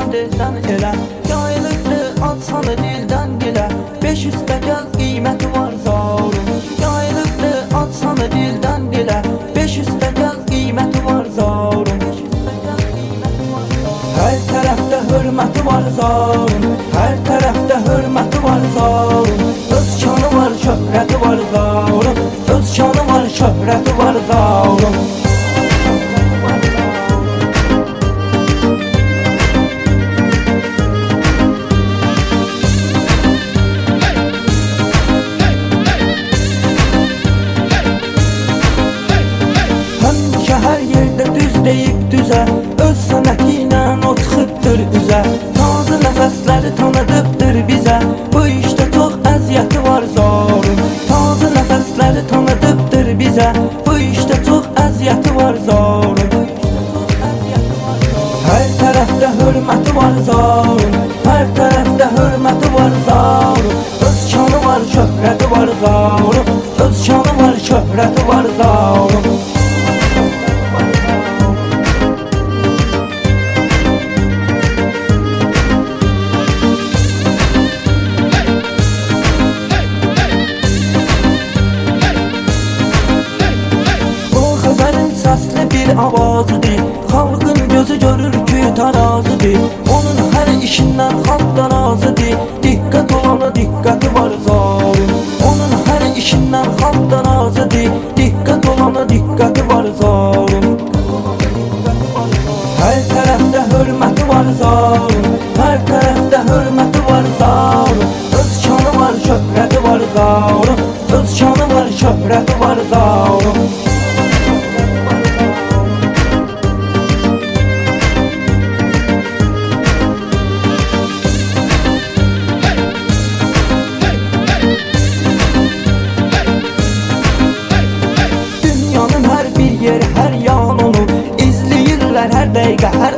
dildən elə, yayılıqdır atsanı dildən dilə. 500 təkəl qiyməti var zarun, yayılıqdır atsanı dildən dilə. 500 təkəl qiyməti var zarun. Hər tərəfdə hörməti var zarun, hər tərəfdə hörməti var zarun. Öz kanı var, şöhrəti var zarun, öz kanı var, şöhrəti var zarun. Hər yerdə düz deyib düzə, öz sənəti ilə o çıxıbdır üzə. Nazı nəfəsləri tanıdıbdır bizə, bu işdə çox əziyyəti var zarun. Nazı nəfəsləri tanıdıbdır bizə, bu işdə çox əziyyəti var zarun. Hər tərəfdə hörməti var zarun, hər tərəfdə hörməti var zarun. Öz kanı var, şöhrəti var zarun, öz kanı var, şöhrəti var zarun. Səsli bir avazıdır, xalqın gözü görür ki tarazıdır. Onun hər işindən xalq da razıdır, diqqət olana diqqəti var zarun. Onun hər işindən xalq da razıdır, diqqət olana diqqəti var zarun. Hər tərəfdə hörməti var zarun, hər tərəfdə hörməti var zarun. Öz kanı var, şöhrəti var zarun, öz kanı var, şöhrəti var zarun. Hər yan onu izləyirlər hər dəqiqə, hər